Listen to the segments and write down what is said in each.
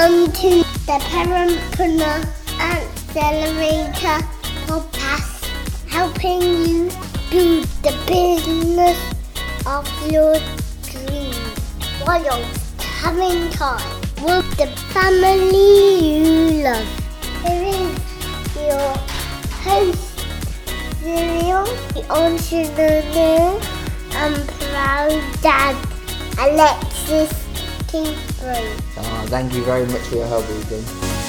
Welcome to the Parentpreneur Accelerator podcast, helping you do the business of your dreams while you're having time with the family you love. Here is your host, Cyril, the entrepreneur and proud dad, Alexis Kingsbury. Thank you very much for your help, Ethan.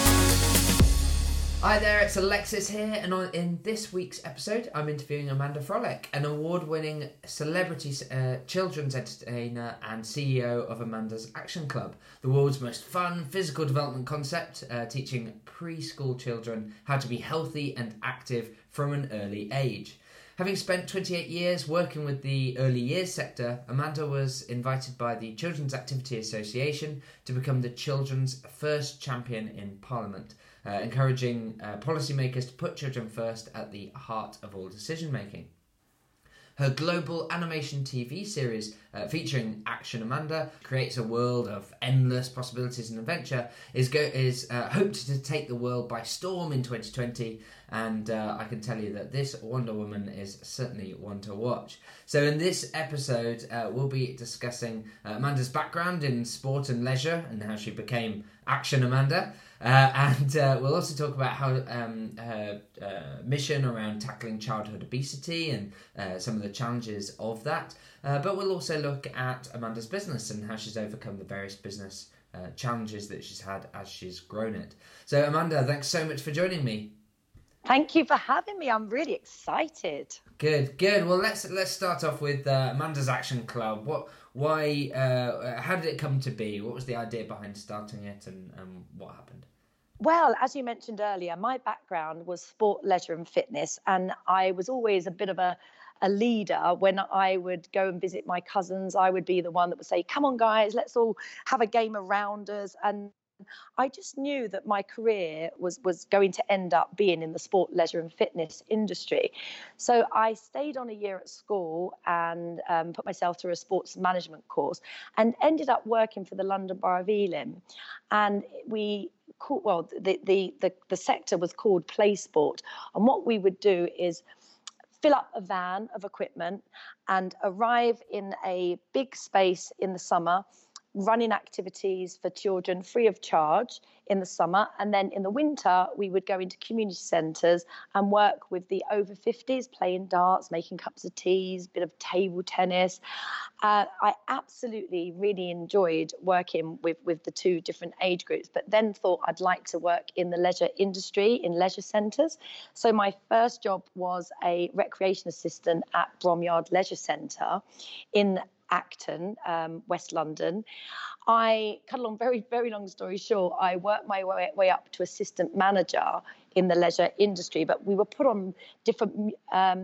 Hi there, it's Alexis here, and in this week's episode, I'm interviewing Amanda Froelich, an award-winning celebrity children's entertainer and CEO of Amanda's Action Club, the world's most fun physical development concept, teaching preschool children how to be healthy and active from an early age. Having spent 28 years working with the early years sector, Amanda was invited by the Children's Activity Association to become the children's first champion in Parliament, encouraging policymakers to put children first at the heart of all decision making. Her global animation TV series featuring Action Amanda creates a world of endless possibilities and adventure, is hoped to take the world by storm in 2020, and I can tell you that this Wonder Woman is certainly one to watch. So in this episode, we'll be discussing Amanda's background in sport and leisure and how she became Action Amanda. And we'll also talk about how her mission around tackling childhood obesity and some of the challenges of that. But we'll also look at Amanda's business and how she's overcome the various business challenges that she's had as she's grown it. So Amanda, thanks so much for joining me. Thank you for having me. I'm really excited. Good. Well, let's start off with Amanda's Action Club. How did it come to be? What was the idea behind starting it, and what happened? Well, as you mentioned earlier, my background was sport, leisure and fitness, and I was always a bit of a leader. When I would go and visit my cousins, I would be the one that would say, come on guys, let's all have a game around us. And I just knew that my career was going to end up being in the sport, leisure and fitness industry. So I stayed on a year at school and put myself through a sports management course and ended up working for the London Borough of Ealing. And the sector was called Play Sport. And what we would do is fill up a van of equipment and arrive in a big space in the summer, running activities for children free of charge in the summer. And then in the winter, we would go into community centres and work with the over 50s, playing darts, making cups of teas, bit of table tennis. I absolutely really enjoyed working with the two different age groups, but then thought I'd like to work in the leisure industry, in leisure centres. So my first job was a recreation assistant at Bromyard Leisure Centre in Acton, West London. I cut along very, very long story short, I worked my way up to assistant manager in the leisure industry, but we were put on different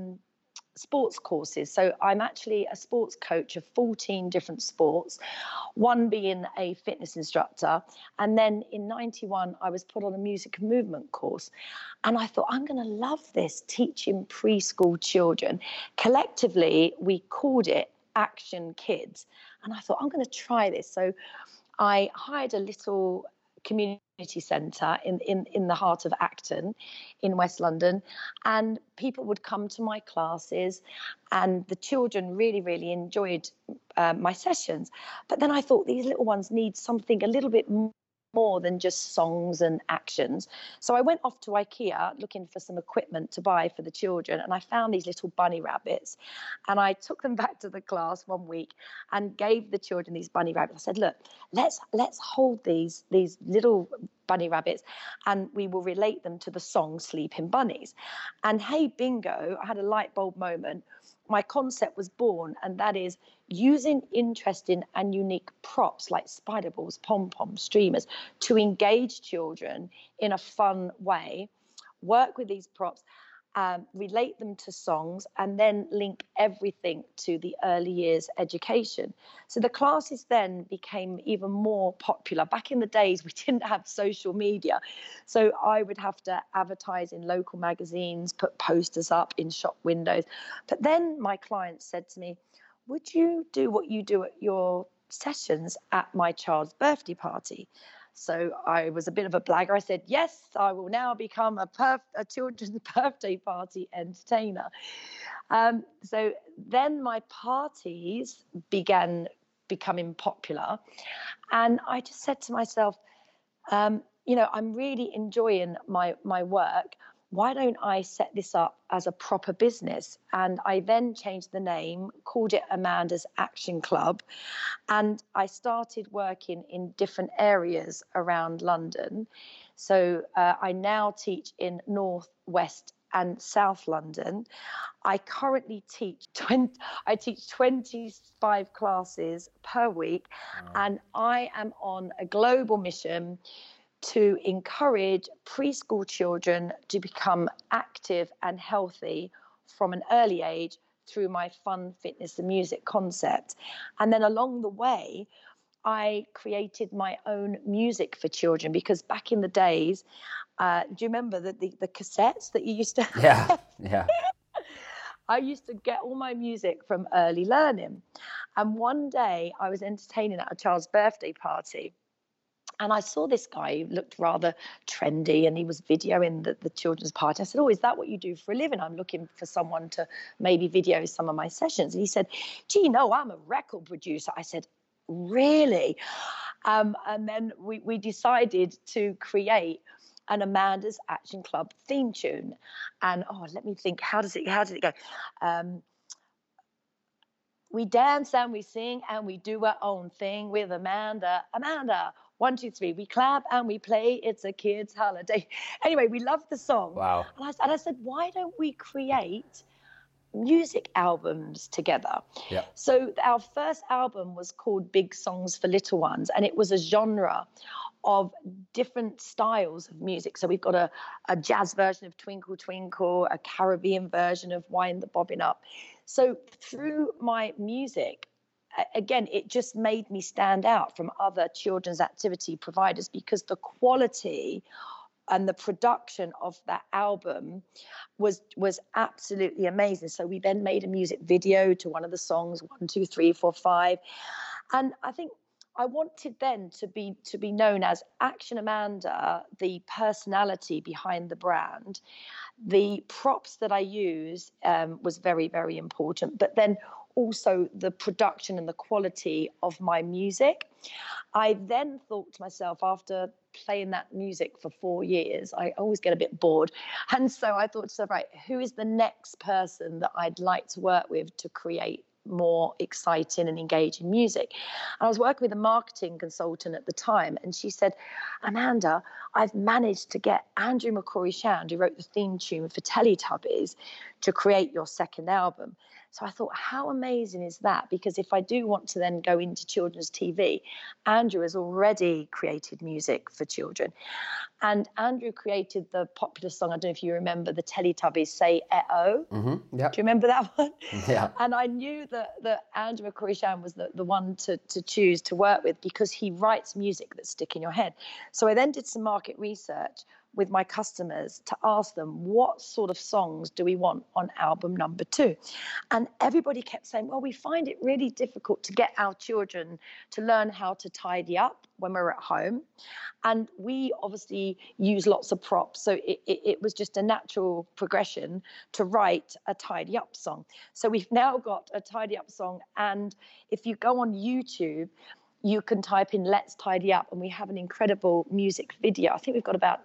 sports courses. So I'm actually a sports coach of 14 different sports, one being a fitness instructor. And then in 91, I was put on a music and movement course. And I thought, I'm going to love this, teaching preschool children. Collectively, we called it Action Kids. And I thought, I'm going to try this. So I hired a little community centre in the heart of Acton in West London, and people would come to my classes, and the children really, really enjoyed my sessions. But then I thought these little ones need something a little bit more than just songs and actions. So I went off to IKEA looking for some equipment to buy for the children, and I found these little bunny rabbits, and I took them back to the class one week and gave the children these bunny rabbits. I said, look, let's hold these little bunny rabbits and we will relate them to the song Sleeping Bunnies. And hey, bingo, I had a light bulb moment. My concept was born, and that is using interesting and unique props like spider balls, pom-poms, streamers to engage children in a fun way, work with these props, relate them to songs, and then link everything to the early years education. So the classes then became even more popular. Back in the days, we didn't have social media. So I would have to advertise in local magazines, put posters up in shop windows. But then my clients said to me, would you do what you do at your sessions at my child's birthday party? So I was a bit of a blagger. I said, yes, I will now become a children's birthday party entertainer. So then my parties began becoming popular. And I just said to myself, I'm really enjoying my work. Why don't I set this up as a proper business? And I then changed the name, called it Amanda's Action Club. And I started working in different areas around London. So I now teach in North, West, and South London. I currently teach 25 classes per week. Wow. And I am on a global mission to encourage preschool children to become active and healthy from an early age through my fun, fitness, and music concept. And then along the way, I created my own music for children, because back in the days, do you remember the cassettes that you used to have? Yeah. I used to get all my music from Early Learning. And one day I was entertaining at a child's birthday party. And I saw this guy who looked rather trendy, and he was videoing the children's party. I said, oh, is that what you do for a living? I'm looking for someone to maybe video some of my sessions. And he said, gee, no, I'm a record producer. I said, really? And then we decided to create an Amanda's Action Club theme tune. And, let me think, how did it go? We dance and we sing and we do our own thing with Amanda. 1, 2, 3, we clap and we play. It's a kid's holiday. Anyway, we loved the song. Wow. And I said, why don't we create music albums together? Yeah. So our first album was called Big Songs for Little Ones, and it was a genre of different styles of music. So we've got a jazz version of Twinkle Twinkle, a Caribbean version of Wind the Bobbin Up. So through my music, again, it just made me stand out from other children's activity providers, because the quality and the production of that album was absolutely amazing. So we then made a music video to one of the songs, 1, 2, 3, 4, 5. And I think I wanted then to be known as Action Amanda, the personality behind the brand. The props that I use was very, very important, but then also the production and the quality of my music. I then thought to myself, after playing that music for 4 years, I always get a bit bored. And so I thought to myself, right, who is the next person that I'd like to work with to create more exciting and engaging music? And I was working with a marketing consultant at the time, and she said, Amanda, I've managed to get Andrew McCrory-Shand, who wrote the theme tune for Teletubbies, to create your second album. So I thought, how amazing is that? Because if I do want to then go into children's TV, Andrew has already created music for children. And Andrew created the popular song, I don't know if you remember, the Teletubbies, Say Eh-Oh. Mm-hmm. Yep. Do you remember that one? Yeah. And I knew that Andrew McCrory-Shand was the one to choose to work with, because he writes music that stick in your head. So I then did some market research with my customers to ask them, what sort of songs do we want on album number 2? And everybody kept saying, well, we find it really difficult to get our children to learn how to tidy up when we're at home. And we obviously use lots of props. So it was just a natural progression to write a tidy up song. So we've now got a tidy up song. And if you go on YouTube, you can type in Let's Tidy Up, and we have an incredible music video. I think we've got about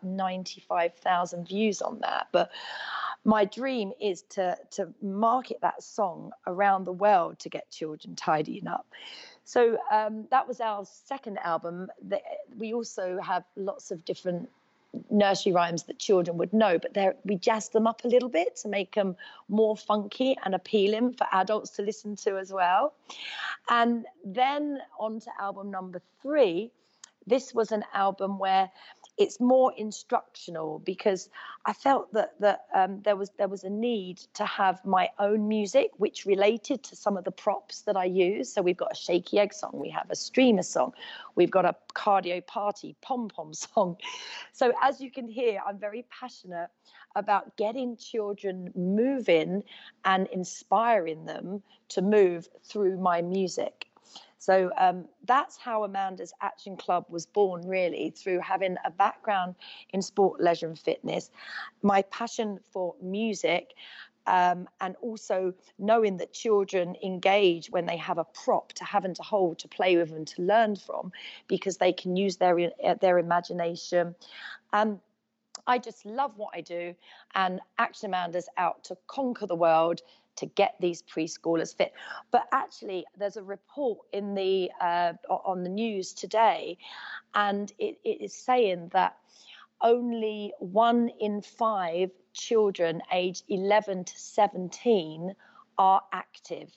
95,000 views on that. But my dream is to market that song around the world to get children tidying up. So that was our second album. We also have lots of different nursery rhymes that children would know, but we jazzed them up a little bit to make them more funky and appealing for adults to listen to as well. And then on to album number 3. This was an album where it's more instructional, because I felt that there was a need to have my own music which related to some of the props that I use. So we've got a shaky egg song, we have a streamer song, we've got a cardio party pom-pom song. So as you can hear, I'm very passionate about getting children moving and inspiring them to move through my music. So that's how Amanda's Action Club was born, really, through having a background in sport, leisure and fitness, my passion for music, and also knowing that children engage when they have a prop to have and to hold, to play with and to learn from, because they can use their imagination. I just love what I do, and Action Amanda's out to conquer the world to get these preschoolers fit. But actually, there's a report in the on the news today, and it is saying that only 1 in 5 children aged 11 to 17 are active.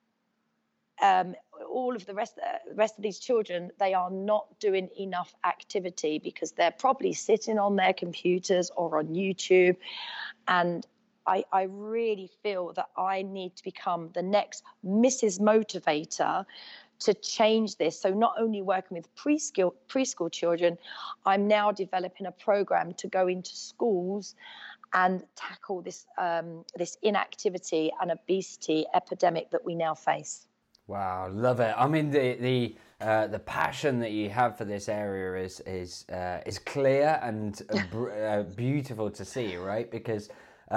All of the rest of these children, they are not doing enough activity because they're probably sitting on their computers or on YouTube. And I really feel that I need to become the next Mrs. Motivator to change this. So not only working with preschool children, I'm now developing a program to go into schools and tackle this this inactivity and obesity epidemic that we now face. Wow, love it. I mean, the passion that you have for this area is clear and beautiful to see, right? Because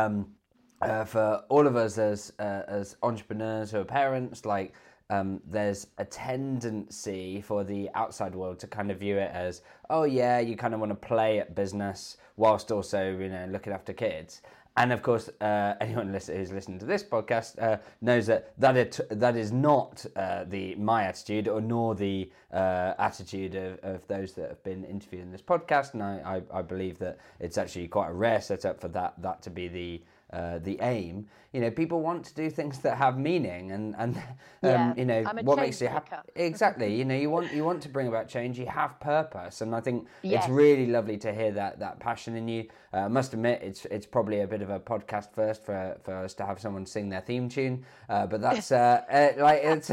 for all of us as entrepreneurs or parents, like there's a tendency for the outside world to kind of view it as, oh yeah, you kind of want to play at business whilst also, you know, looking after kids. And of course, anyone who's listening to this podcast knows that is not my attitude, or nor the attitude of those that have been interviewed in this podcast. And I believe that it's actually quite a rare setup for that to be the aim. You know, people want to do things that have meaning, and you know, what makes you happy. Exactly. You know, you want to bring about change. You have purpose, and I think it's really lovely to hear that passion in you. I must admit, it's probably a bit of a podcast first for us to have someone sing their theme tune, but that's like it's.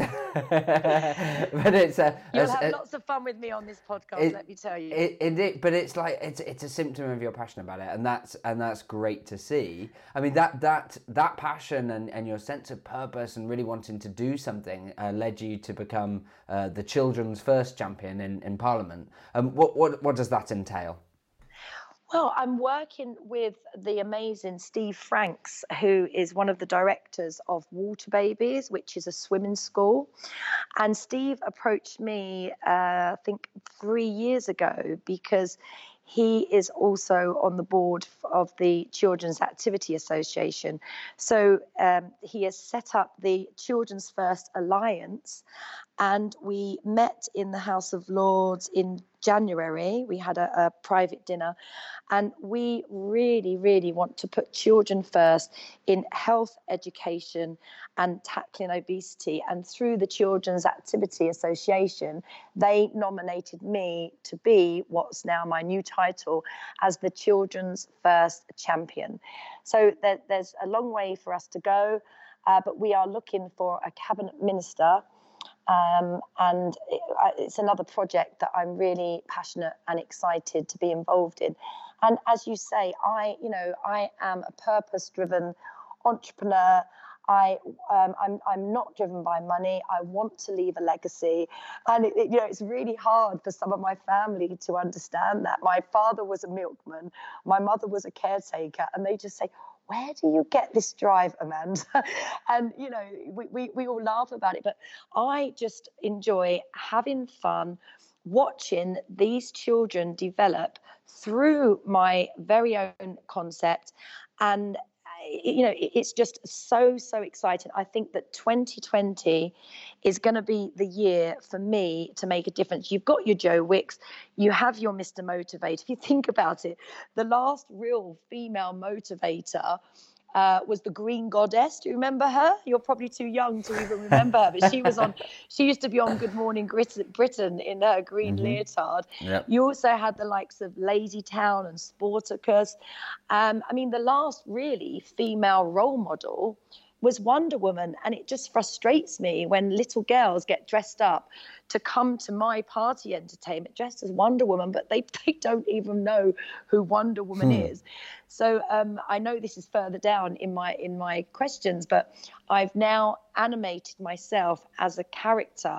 But it's you'll have lots of fun with me on this podcast. Let me tell you. But it's like it's a symptom of your passion about it, and that's great to see. I mean, that passion and your sense of purpose and really wanting to do something led you to become the children's first champion in Parliament. What does that entail? Well, I'm working with the amazing Steve Franks, who is one of the directors of Water Babies, which is a swimming school. And Steve approached me, I think 3 years ago, because he is also on the board of the Children's Activity Association. So he has set up the Children's First Alliance, and we met in the House of Lords in January. We had a private dinner, and we really, really want to put children first in health, education, and tackling obesity. And through the Children's Activity Association, they nominated me to be what's now my new title as the Children's First Champion. So there's a long way for us to go, but we are looking for a cabinet minister. And it's another project that I'm really passionate and excited to be involved in. And as you say, I am a purpose-driven entrepreneur. I'm not driven by money. I want to leave a legacy, and it's really hard for some of my family to understand that. My father was a milkman, my mother was a caretaker, and they just say, where do you get this drive, Amanda? And, you know, we all laugh about it, but I just enjoy having fun, watching these children develop through my very own concept. And, you know, it's just so exciting. I think that 2020 is going to be the year for me to make a difference. You've got your Joe Wicks, you have your Mr. Motivate. If you think about it, the last real female motivator was the Green Goddess. Do you remember her? You're probably too young to even remember her, but she used to be on Good Morning Britain in her green leotard. Yep. You also had the likes of Lazy Town and Sportacus. I mean, the last really female role model was Wonder Woman, and it just frustrates me when little girls get dressed up to come to my party entertainment dressed as Wonder Woman, but they don't even know who Wonder Woman is. So I know this is further down in my questions, but I've now animated myself as a character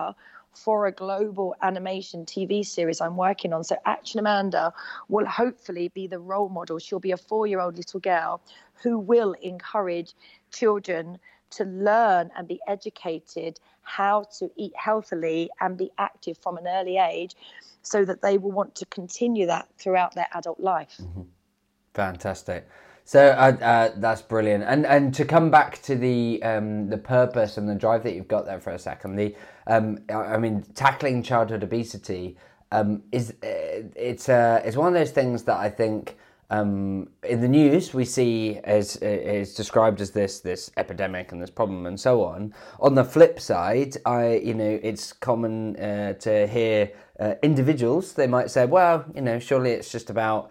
for a global animation TV series I'm working on. So Action Amanda will hopefully be the role model. She'll be a 4-year-old little girl who will encourage children to learn and be educated how to eat healthily and be active from an early age, so that they will want to continue that throughout their adult life. Fantastic. So that's brilliant. And to come back to the purpose and the drive that you've got there for a second, I mean, tackling childhood obesity it's one of those things that I think in the news we see as is described as this epidemic and this problem and so on. On the flip side, it's common to hear individuals, they might say, well, surely it's just about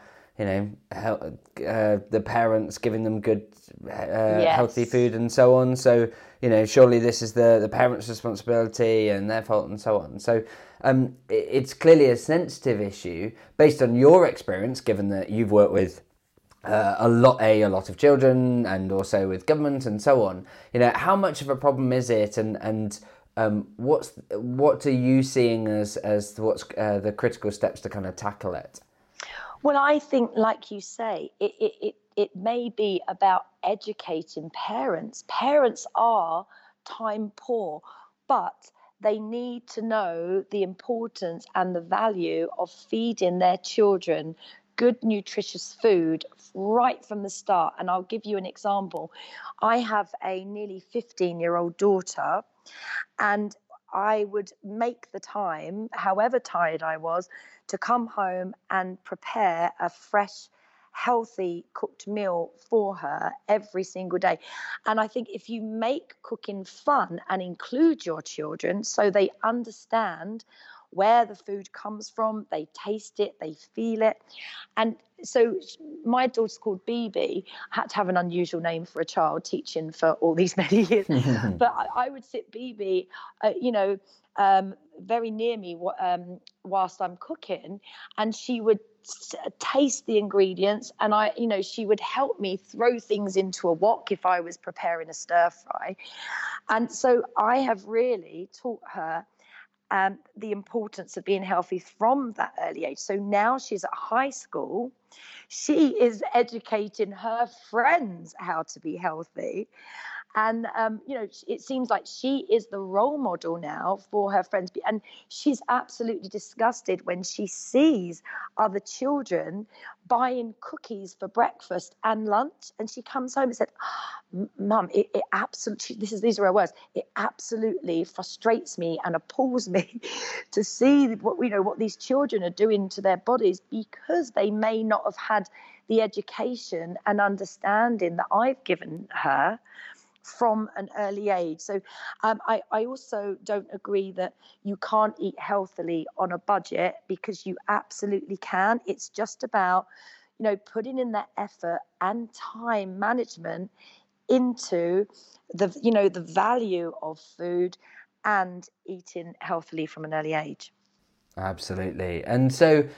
the parents giving them good healthy food and so on, so surely this is the parents' responsibility and their fault and so on. So it's clearly a sensitive issue based on your experience, given that you've worked with a lot of children and also with government and so on. How much of a problem is it, and what are you seeing as what's the critical steps to kind of tackle it? Well, I think, like you say, it may be about educating parents. Parents are time poor, but they need to know the importance and the value of feeding their children good, nutritious food right from the start. And I'll give you an example. I have a nearly 15-year-old daughter, and I would make the time, however tired I was, to come home and prepare a fresh, healthy cooked meal for her every single day. And I think if you make cooking fun and include your children so they understand where the food comes from, they taste it, they feel it. And so my daughter's called BB. I had to have an unusual name for a child, teaching for all these many years. But I would sit BB, very near me whilst I'm cooking, and she would taste the ingredients, and she would help me throw things into a wok if I was preparing a stir fry. And so I have really taught her the importance of being healthy from that early age. So now she's at high school, she is educating her friends how to be healthy. And, it seems like she is the role model now for her friends. And she's absolutely disgusted when she sees other children buying cookies for breakfast and lunch. And she comes home and said, Mum, it absolutely, these are her words, it absolutely frustrates me and appalls me to see what these children are doing to their bodies, because they may not have had the education and understanding that I've given her from an early age. So I also don't agree that you can't eat healthily on a budget, because you absolutely can. It's just about, putting in that effort and time management into the value of food and eating healthily from an early age. Absolutely. And so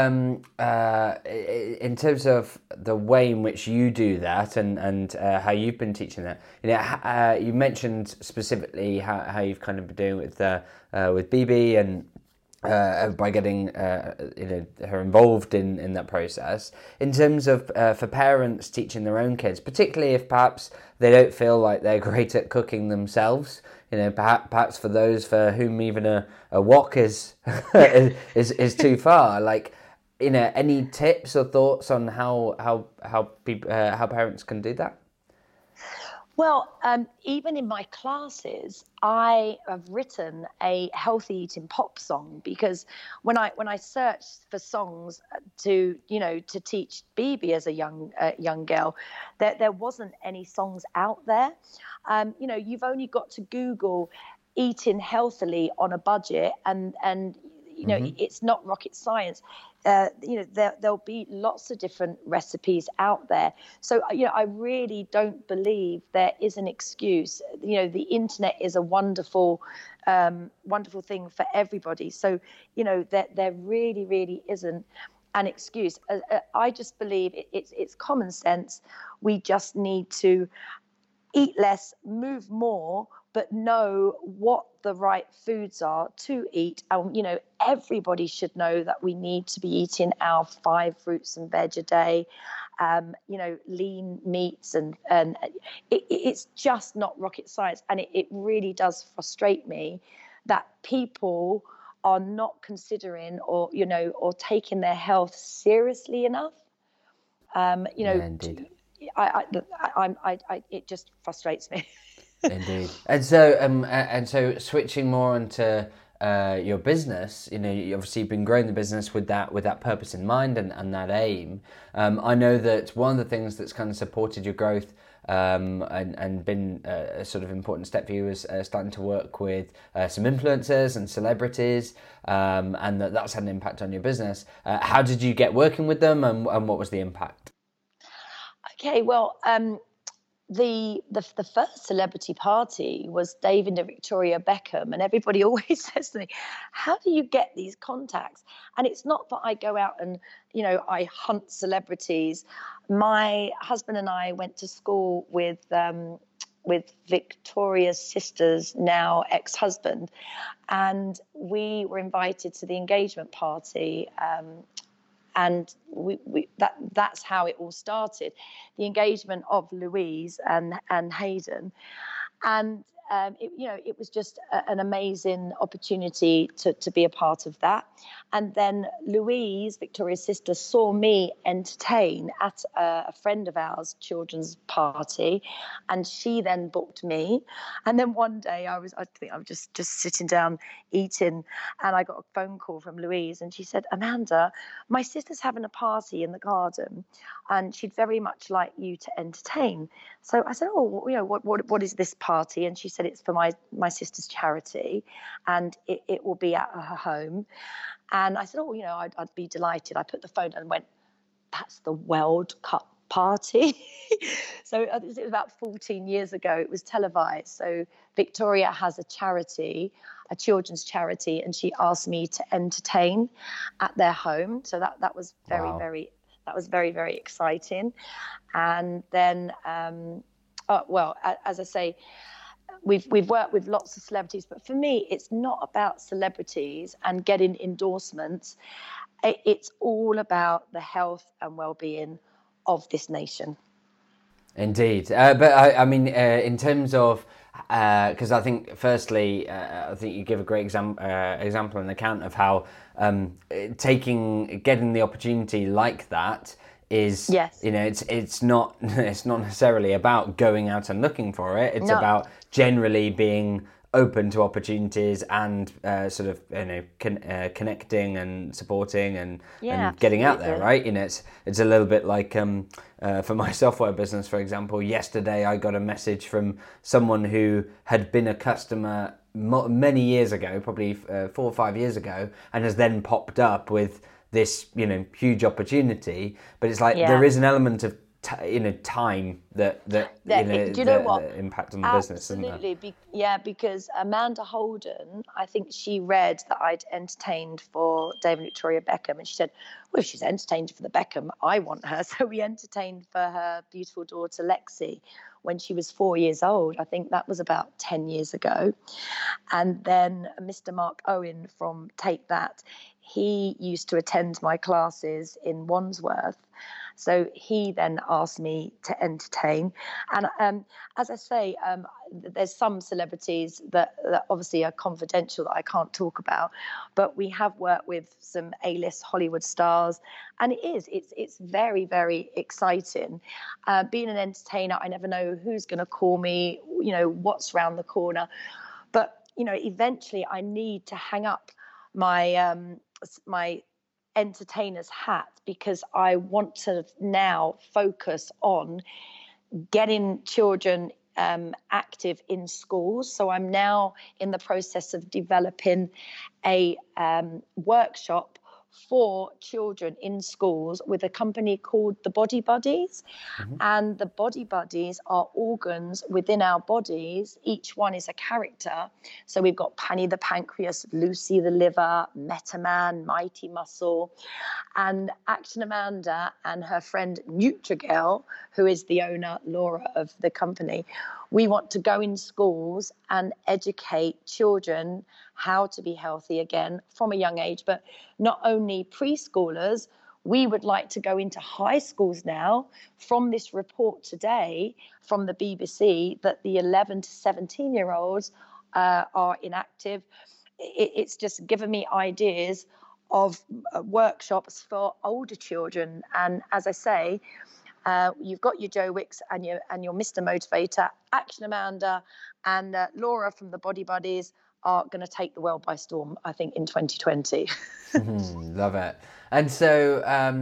in terms of the way in which you do that and how you've been teaching that, you mentioned specifically how you've kind of been doing with BB and by getting her involved in that process. In terms of for parents teaching their own kids, particularly if perhaps they don't feel like they're great at cooking themselves, perhaps for those for whom even a wok is is too far. Like, any tips or thoughts on how parents can do that? Well, even in my classes, I have written a healthy eating pop song, because when I searched for songs to teach BB as a young girl, there wasn't any songs out there. You've only got to Google eating healthily on a budget, and it's not rocket science. There'll be lots of different recipes out there. So, I really don't believe there is an excuse. The internet is a wonderful thing for everybody. So, there really, really isn't an excuse. I just believe it's common sense. We just need to eat less, move more, but know what the right foods are to eat. And, everybody should know that we need to be eating our 5 fruits and veg a day, lean meats, and it's just not rocket science. And it really does frustrate me that people are not considering or taking their health seriously enough. Indeed. It just frustrates me. Indeed. And so switching more onto your business, you obviously been growing the business with that purpose in mind and that aim. I know that one of the things that's kind of supported your growth and been a sort of important step for you is starting to work with some influencers and celebrities, and that's had an impact on your business. How did you get working with them, and what was the impact? Okay, well, the first celebrity party was David and Victoria Beckham, and everybody always says to me, how do you get these contacts? And it's not that I go out and I hunt celebrities. My husband and I went to school with Victoria's sister's now ex-husband, and we were invited to the engagement party, and that's how it all started, the engagement of Louise and Hayden. And it was just an amazing opportunity to be a part of that. And then Louise, Victoria's sister, saw me entertain at a friend of ours' children's party, and she then booked me. And then one day I think I was just sitting down eating, and I got a phone call from Louise, and she said, Amanda, my sister's having a party in the garden, and she'd very much like you to entertain. So I said, what is this party? And she said, it's for my sister's charity, and it will be at her home. And I said, I'd be delighted. I put the phone down and went, that's the World Cup party. So it was about 14 years ago. It was televised. So Victoria has a charity, a children's charity, and she asked me to entertain at their home. So that was very, Wow. that was very, very exciting. And then, as I say, we've worked with lots of celebrities, but for me, it's not about celebrities and getting endorsements. It's all about the health and well-being of this nation. Indeed, but I mean, in terms of, because I think, firstly, I think you give a great example and account of how getting the opportunity like that is, yes, it's not necessarily about going out and looking for it. It's about generally being open to opportunities and sort of connecting and supporting and getting out there, right? It's a little bit like for my software business, for example. Yesterday I got a message from someone who had been a customer many years ago, probably 4 or 5 years ago, and has then popped up with this huge opportunity. But it's like there is an element of time that do you know what? The impact on the business, isn't there? Absolutely, because Amanda Holden, I think she read that I'd entertained for David and Victoria Beckham, and she said, well, if she's entertained for the Beckham, I want her. So we entertained for her beautiful daughter Lexi when she was 4 years old. I think that was about 10 years ago. And then Mr. Mark Owen from Take That, he used to attend my classes in Wandsworth. So he then asked me to entertain. And as I say, there's some celebrities that obviously are confidential that I can't talk about, but we have worked with some A-list Hollywood stars, and it's very, very exciting. Being an entertainer, I never know who's going to call me, what's around the corner. But, eventually I need to hang up my my entertainer's hat, because I want to now focus on getting children active in schools. So I'm now in the process of developing a workshop for children in schools with a company called the Body Buddies. Mm-hmm. And the Body Buddies are organs within our bodies. Each one is a character. So we've got Panny the pancreas, Lucy the liver, Metaman, Mighty Muscle, and Action Amanda and her friend Nutrigel, who is the owner, Laura, of the company. We want to go in schools and educate children how to be healthy again from a young age, but not only preschoolers. We would like to go into high schools now. From this report today from the BBC that the 11 to 17-year-olds are inactive. It's just given me ideas of workshops for older children. And as I say, you've got your Joe Wicks and your Mr. Motivator, Action Amanda, and Laura from the Body Buddies are going to take the world by storm, I think, in 2020. Love it. And so,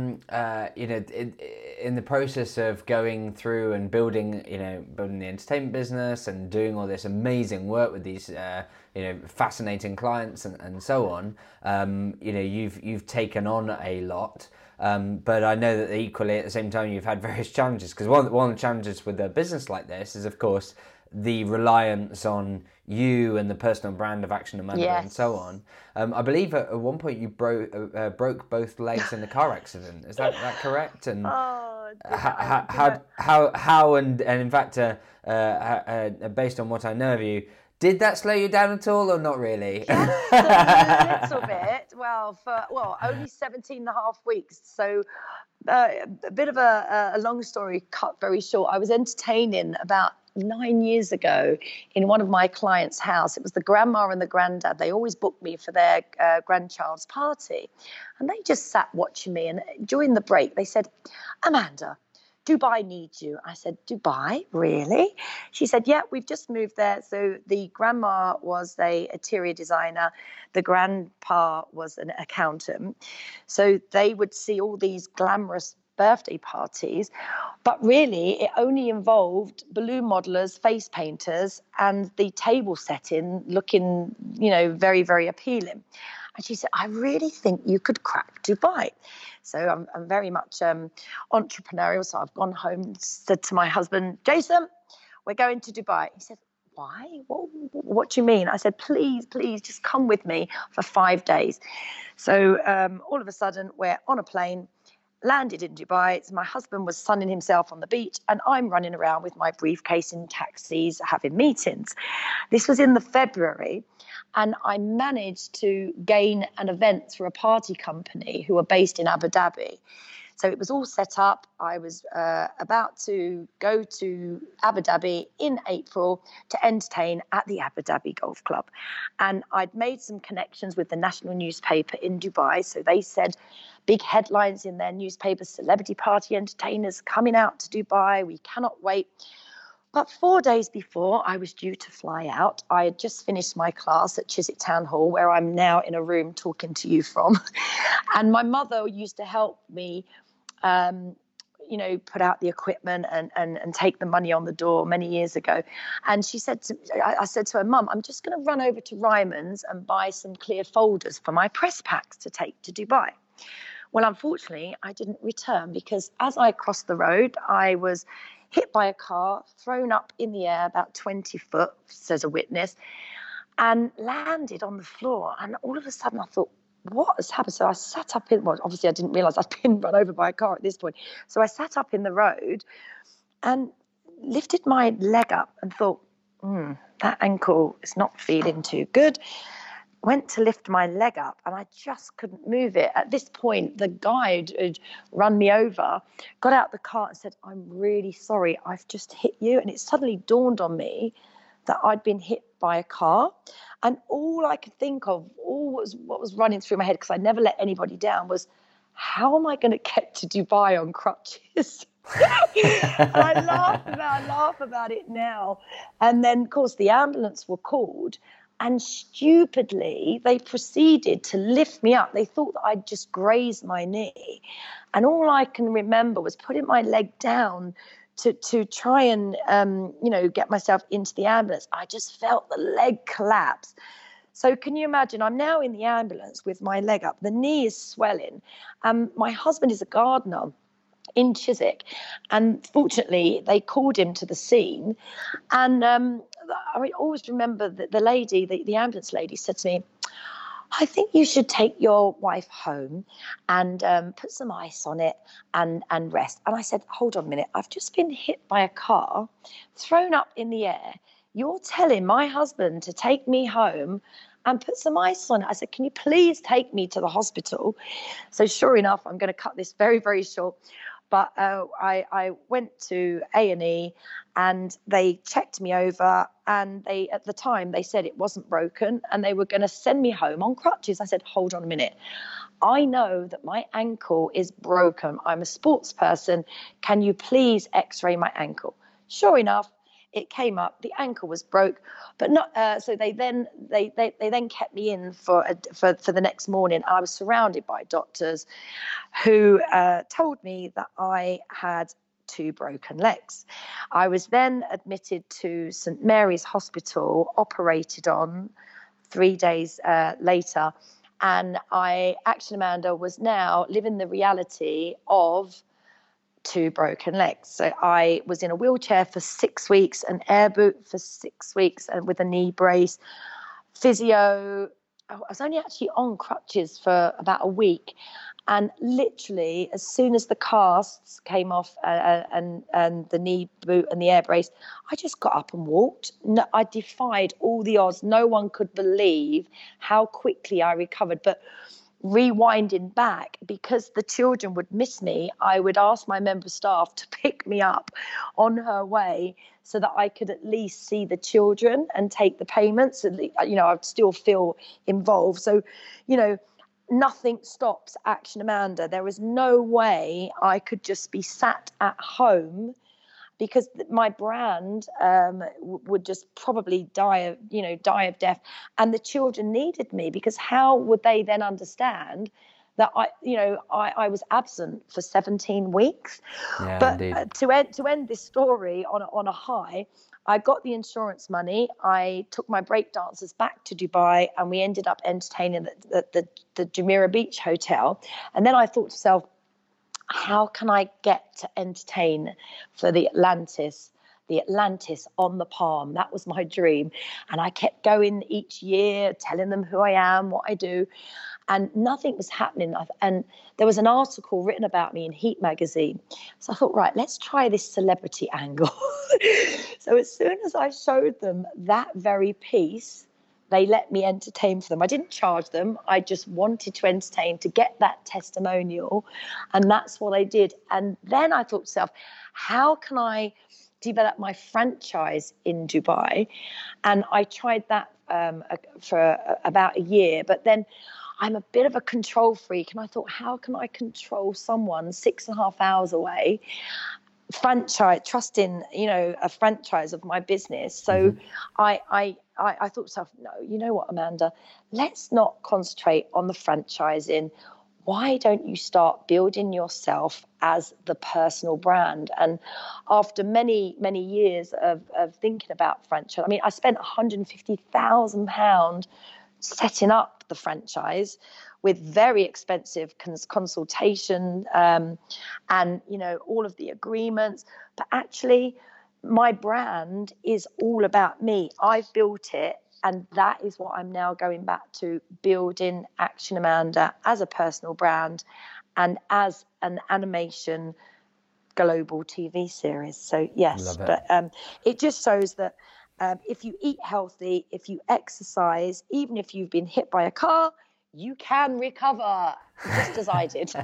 in the process of going through and building the entertainment business and doing all this amazing work with these, fascinating clients and so on, you've taken on a lot. But I know that equally at the same time you've had various challenges, because one of the challenges with a business like this is, of course, the reliance on you and the personal brand of Action Amanda and so on. I believe at one point you broke both legs in a car accident. Is that correct? And how and in fact, based on what I know of you, did that slow you down at all, or not really? Just a little bit. Well, only 17 and a half weeks. So a bit of a long story cut very short. I was entertaining about 9 years ago in one of my clients' house. It was the grandma and the granddad. They always booked me for their grandchild's party. And they just sat watching me. And during the break, they said, "Amanda, Dubai needs you." I said, "Dubai, really?" She said, "Yeah, we've just moved there." So the grandma was a interior designer. The grandpa was an accountant. So they would see all these glamorous birthday parties, but really it only involved balloon modelers, face painters, and the table setting looking, very, very appealing. And she said, "I really think you could crack Dubai." So I'm very much entrepreneurial. So I've gone home and said to my husband, "Jason, we're going to Dubai." He said, "Why? What do you mean?" I said, please, just come with me for 5 days. So all of a sudden we're on a plane, landed in Dubai. So my husband was sunning himself on the beach, and I'm running around with my briefcase in taxis, having meetings. This was in the February, and I managed to gain an event through a party company who are based in Abu Dhabi. So it was all set up. I was about to go to Abu Dhabi in April to entertain at the Abu Dhabi Golf Club. And I'd made some connections with the national newspaper in Dubai. So they said, big headlines in their newspaper, "Celebrity party entertainers coming out to Dubai. We cannot wait." But 4 days before I was due to fly out, I had just finished my class at Chiswick Town Hall, where I'm now in a room talking to you from. And my mother used to help me put out the equipment and take the money on the door many years ago. And she said I said to her, "Mum, I'm just going to run over to Ryman's and buy some clear folders for my press packs to take to Dubai." Well, unfortunately, I didn't return, because as I crossed the road, I was hit by a car, thrown up in the air about 20 foot, says a witness, and landed on the floor. And all of a sudden I thought, what has happened? So I sat up obviously I didn't realise I'd been run over by a car at this point. So I sat up in the road and lifted my leg up and thought, that ankle is not feeling too good. Went to lift my leg up and I just couldn't move it. At this point, the guide had run me over, got out the car and said, "I'm really sorry, I've just hit you." And it suddenly dawned on me that I'd been hit by a car. And all I could think of, what was running through my head, because I never let anybody down, was, how am I going to get to Dubai on crutches? I laugh about it now. And then, of course, the ambulance were called. And stupidly, they proceeded to lift me up. They thought that I'd just grazed my knee. And all I can remember was putting my leg down to try and, get myself into the ambulance. I just felt the leg collapse. So can you imagine? I'm now in the ambulance with my leg up. The knee is swelling. My husband is a gardener in Chiswick, and fortunately they called him to the scene. And I always remember that the lady, the ambulance lady, said to me, I think you should take your wife home and put some ice on it and rest. And I said, hold on a minute. I've just been hit by a car, thrown up in the air. You're telling my husband to take me home and put some ice on it. I said, can you please take me to the hospital? So sure enough, I'm going to cut this very, very short. But I went to A&E and they checked me over, and at the time they said it wasn't broken and they were going to send me home on crutches. I said, hold on a minute. I know that my ankle is broken. I'm a sports person. Can you please x-ray my ankle? Sure enough, it came up. The ankle was broke, but not. So they then kept me in for the next morning. I was surrounded by doctors who told me that I had 2 broken legs. I was then admitted to St Mary's Hospital, operated on 3 days later, and Action Amanda was now living the reality of 2 broken legs. So I was in a wheelchair for 6 weeks, an air boot for 6 weeks, and with a knee brace, physio. I was only actually on crutches for about a week. And literally, as soon as the casts came off and the knee boot and the air brace, I just got up and walked. No, I defied all the odds. No one could believe how quickly I recovered. But rewinding back, because the children would miss me, I would ask my member staff to pick me up on her way so that I could at least see the children and take the payments. And, I'd still feel involved. So, nothing stops Action Amanda. There was no way I could just be sat at home, because my brand would just probably die of death. And the children needed me, because how would they then understand that I was absent for 17 weeks? Yeah, but to end this story on a high, I got the insurance money. I took my break dancers back to Dubai, and we ended up entertaining the Jumeirah Beach Hotel. And then I thought to myself, how can I get to entertain for the Atlantis on the Palm? That was my dream. And I kept going each year, telling them who I am, what I do, and nothing was happening. And there was an article written about me in Heat magazine. So I thought, right, let's try this celebrity angle. So as soon as I showed them that very piece, they let me entertain for them. I didn't charge them. I just wanted to entertain, to get that testimonial. And that's what I did. And then I thought to myself, how can I develop my franchise in Dubai? And I tried that for about a year. But then I'm a bit of a control freak. And I thought, how can I control someone 6.5 hours away? Trusting, a franchise of my business. So I thought to myself, no, you know what, Amanda, let's not concentrate on the franchising. Why don't you start building yourself as the personal brand? And after many, many years of thinking about franchise, I spent £150,000 setting up the franchise with very expensive consultation and, all of the agreements. But actually, my brand is all about me. I've built it. And that is what I'm now going back to, building Action Amanda as a personal brand and as an animation global TV series. So, yes, but it just shows that if you eat healthy, if you exercise, even if you've been hit by a car, you can recover, just as I did.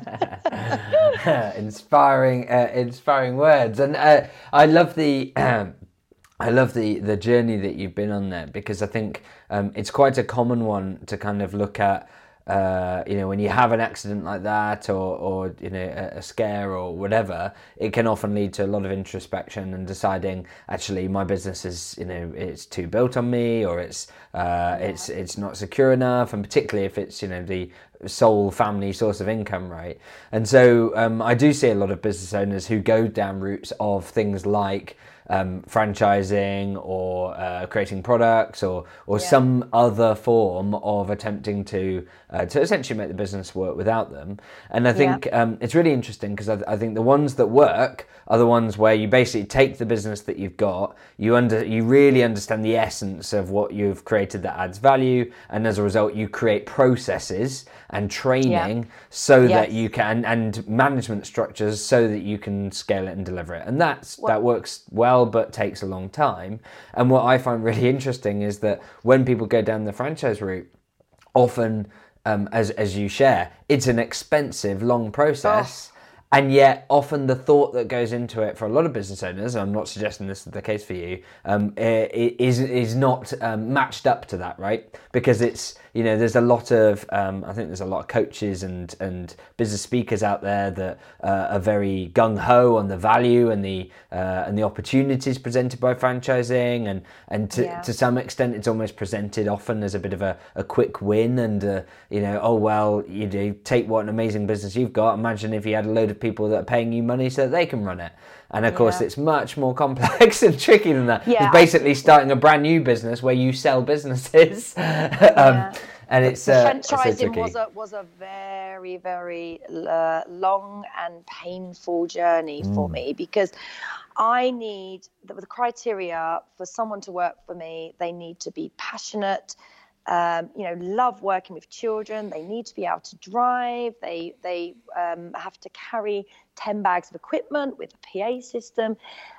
Inspiring words. And I love the journey that you've been on there, because I think it's quite a common one to kind of look at, when you have an accident like that, or a scare or whatever, it can often lead to a lot of introspection and deciding, actually, my business is, it's too built on me, or it's not secure enough, and particularly if it's, the sole family source of income, right? And so I do see a lot of business owners who go down routes of things like franchising or creating products or some other form of attempting to essentially make the business work without them. And I think it's really interesting because I think the ones that work are the ones where you basically take the business that you've got, you really understand the essence of what you've created that adds value, and as a result you create processes and training so that you can, and management structures so that you can scale it and deliver it. And that works well, but takes a long time. And what I find really interesting is that when people go down the franchise route, often as you share, it's an expensive, long process. And yet often the thought that goes into it for a lot of business owners, I'm not suggesting this is the case for you, is not matched up to that, right? Because it's, there's a lot of, I think there's a lot of coaches and business speakers out there that are very gung-ho on the value and the opportunities presented by franchising, and to some extent it's almost presented often as a bit of a quick win, and take what an amazing business you've got, imagine if you had a load of people that are paying you money so that they can run it. And of course it's much more complex and tricky than that. It's basically starting a brand new business where you sell businesses. And it's franchising was a very, very long and painful journey for me, because I need the criteria for someone to work for me. They need to be passionate, love working with children. They need to be able to drive. They have to carry 10 bags of equipment with a PA system.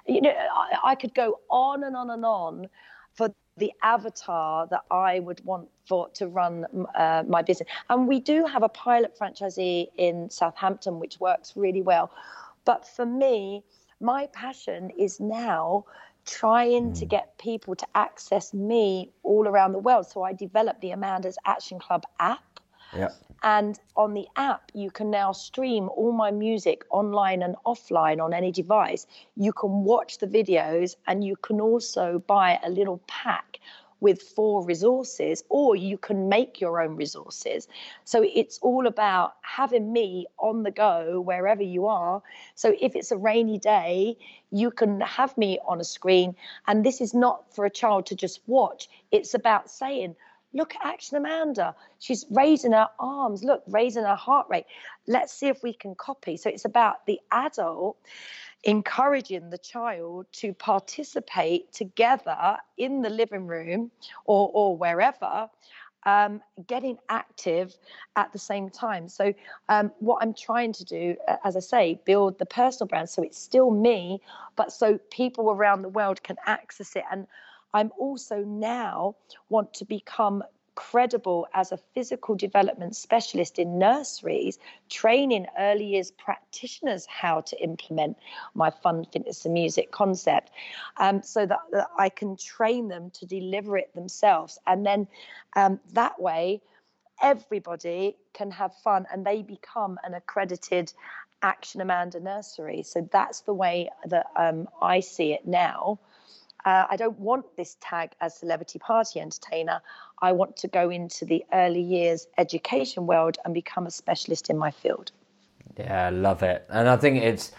I could go on and on and on for the avatar that I would want to run my business. And we do have a pilot franchisee in Southampton, which works really well. But for me, my passion is now trying to get people to access me all around the world. So I developed the Amanda's Action Club app. Yeah. And on the app, you can now stream all my music online and offline on any device. You can watch the videos, and you can also buy a little pack with 4 resources, or you can make your own resources. So it's all about having me on the go wherever you are. So if it's a rainy day, you can have me on a screen. And this is not for a child to just watch. It's about saying, look at Action Amanda. She's raising her arms, raising her heart rate. Let's see if we can copy. So it's about the adult encouraging the child to participate together in the living room or wherever, getting active at the same time. So what I'm trying to do, as I say, build the personal brand so it's still me, but so people around the world can access it. And I'm also now want to become credible as a physical development specialist in nurseries, training early years practitioners how to implement my fun, fitness and music concept, so that I can train them to deliver it themselves. And then that way, everybody can have fun and they become an accredited Action Amanda nursery. So that's the way that I see it now. I don't want this tag as celebrity party entertainer. I want to go into the early years education world and become a specialist in my field. Yeah, I love it. And I think it's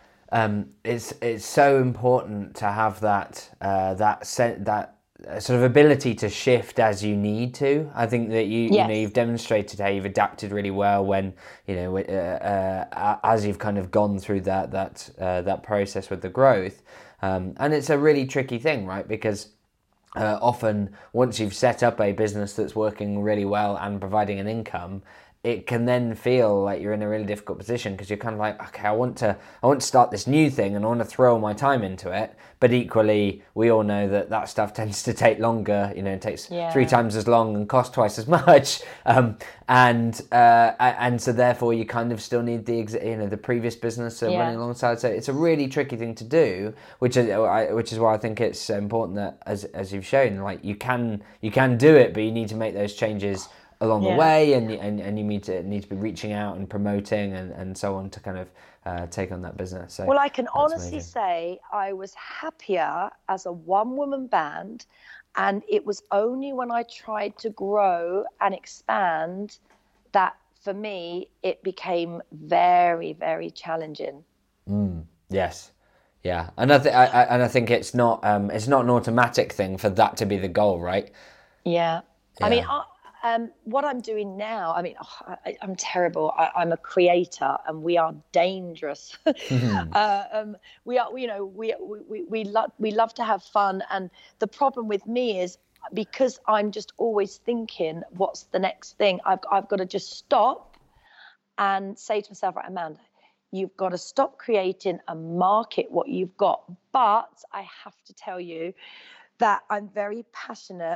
so important to have that sort of ability to shift as you need to. I think that you've demonstrated how you've adapted really well when as you've kind of gone through that process with the growth. And it's a really tricky thing, right? Because often once you've set up a business that's working really well and providing an income, it can then feel like you're in a really difficult position because you're kind of like, okay, I want to start this new thing and I want to throw all my time into it. But equally, we all know that stuff tends to take longer. It takes 3 times as long and costs twice as much. And so therefore you kind of still need the previous business running alongside. So it's a really tricky thing to do, which is why I think it's so important that as you've shown, like you can do it, but you need to make those changes along the way, and you need to be reaching out and promoting and so on to kind of take on that business. So I can honestly say I was happier as a one-woman band, and it was only when I tried to grow and expand that for me it became very, very challenging. Yes. Yeah, and I think it's not an automatic thing for that to be the goal, right? Yeah. Yeah. I mean, what I'm doing now, I mean, I'm terrible. I'm a creator, and we are dangerous. We are, you know, we love to have fun, and the problem with me is because I'm just always thinking, what's the next thing? I've got to just stop and say to myself, right, Amanda, you've got to stop creating and market what you've got. But I have to tell you that I'm very passionate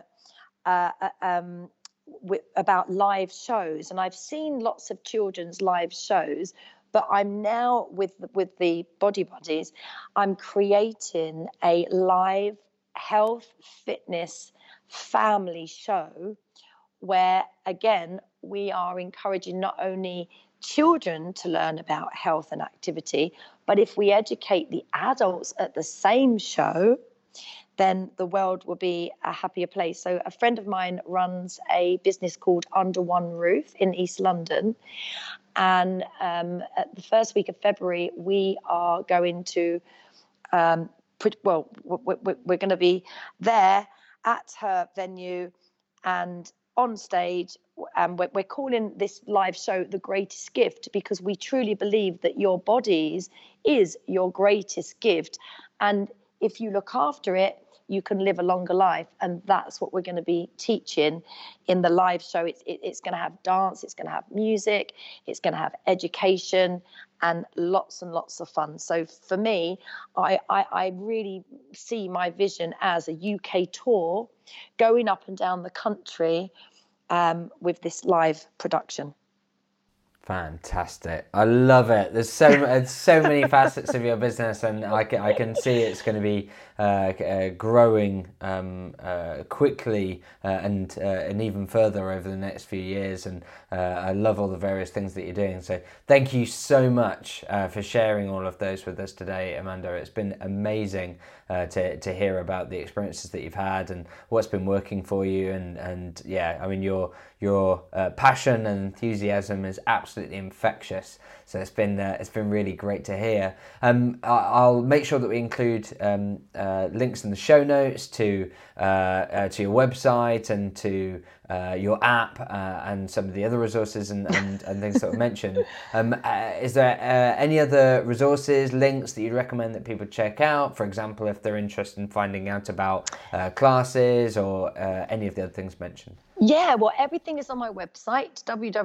about live shows, and I've seen lots of children's live shows, but I'm now with the Body Buddies, I'm creating a live health, fitness, family show where, again, we are encouraging not only children to learn about health and activity, but if we educate the adults at the same show, then the world will be a happier place. So a friend of mine runs a business called Under One Roof in East London. And at the first week of February, we are going to, we're going to be there at her venue and on stage. And we're calling this live show The Greatest Gift, because we truly believe that your bodies is your greatest gift. And if you look after it, you can live a longer life. And that's what we're going to be teaching in the live show. It's going to have dance, it's going to have music, it's going to have education, and lots of fun. So for me, I really see my vision as a UK tour going up and down the country with this live production. Fantastic. I love it. There's so many facets of your business, and I can see it's going to be growing quickly and even further over the next few years. And I love all the various things that you're doing. So thank you so much for sharing all of those with us today, Amanda. It's been amazing to hear about the experiences that you've had and what's been working for you. And yeah, I mean, your passion and enthusiasm is absolutely infectious. So it's been really great to hear. I'll make sure that we include links in the show notes to your website and to your app and some of the other resources and things that were mentioned. Is there any other resources, links that you'd recommend that people check out? For example, if they're interested in finding out about classes or any of the other things mentioned. Yeah, well, everything is on my website,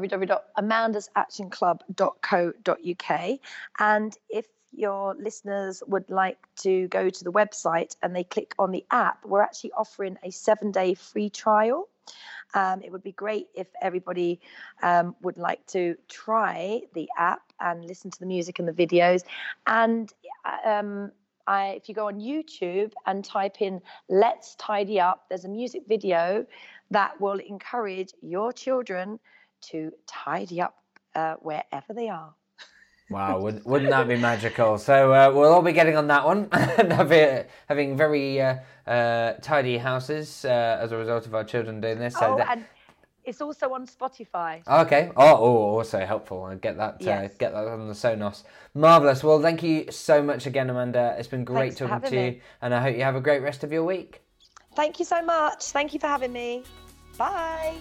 www.amandasactionclub.co.uk. And if your listeners would like to go to the website and they click on the app, we're actually offering a 7-day free trial. It would be great if everybody would like to try the app and listen to the music and the videos. And if you go on YouTube and type in Let's Tidy Up, there's a music video that will encourage your children to tidy up wherever they are. Wow, wouldn't that be magical? So we'll all be getting on that one and having very tidy houses as a result of our children doing this. So and it's also on Spotify. Okay. Also helpful. I'll get that Yes. Get that on the Sonos. Marvellous. Well, thank you so much again, Amanda. It's been great Thanks for talking to having you, me. and I hope you have a great rest of your week. Thank you so much. Thank you for having me. Bye.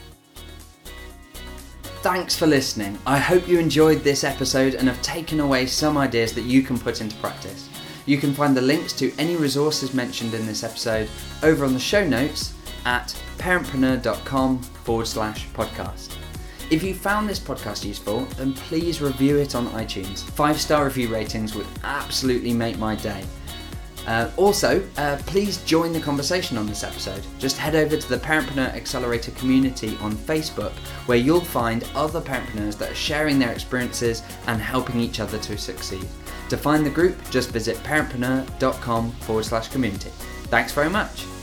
Thanks for listening. I hope you enjoyed this episode and have taken away some ideas that you can put into practice. You can find the links to any resources mentioned in this episode over on the show notes at parentpreneur.com/podcast. If you found this podcast useful, then please review it on iTunes. 5-star review ratings would absolutely make my day. Also, please join the conversation on this episode. Just head over to the Parentpreneur Accelerator community on Facebook, where you'll find other parentpreneurs that are sharing their experiences and helping each other to succeed. To find the group, just visit parentpreneur.com/community. Thanks very much.